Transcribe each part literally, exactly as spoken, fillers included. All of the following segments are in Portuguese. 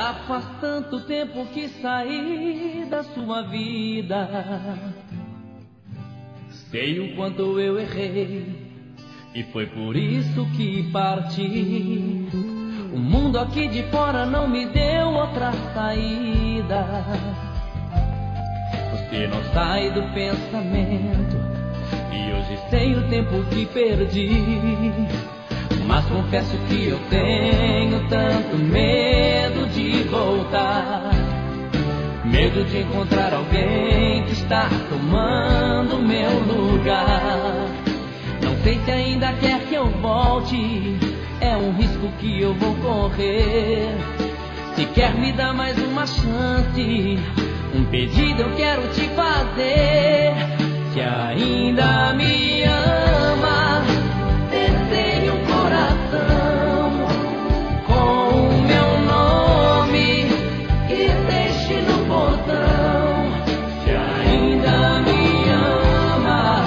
Já faz tanto tempo que saí da sua vida. Sei o quanto eu errei e foi por isso que parti. O mundo aqui de fora não me deu outra saída. Você não sai do pensamento e hoje sei o tempo que perdi. Mas confesso que eu tenho tanto medo de voltar. Medo de encontrar alguém que está tomando meu lugar. Não sei se ainda quer que eu volte, é um risco que eu vou correr. Se quer me dar mais uma chance, um pedido eu quero te fazer. Se ainda me ama, desenhe um coração com o meu nome e deixe no portão. Se ainda me ama,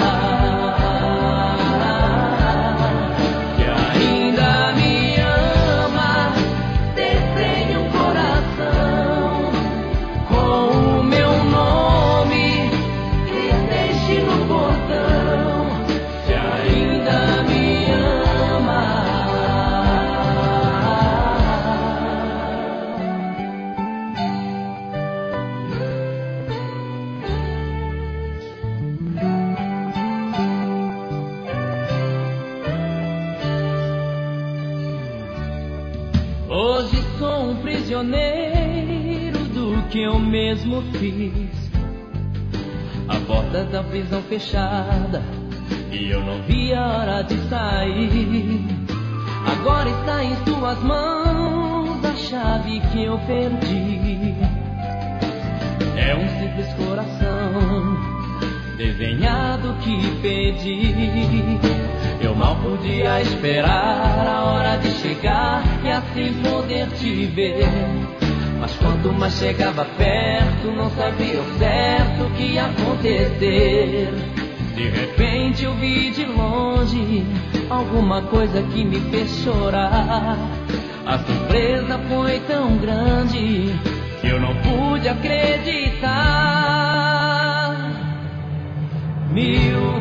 se ainda me ama, desenhe um coração com o meu nome e deixe no portão. Se ainda me ama. Hoje sou um prisioneiro do que eu mesmo fiz. A porta da prisão fechada e eu não vi a hora de sair. Agora está em suas mãos a chave que eu perdi. É um simples coração desenhado que pedi. Eu mal podia esperar a hora de chegar e assim poder te ver. Mas quanto mais chegava perto, não sabia o certo o que ia acontecer. De repente eu vi de longe alguma coisa que me fez chorar. A surpresa foi tão grande que eu não pude acreditar. Mil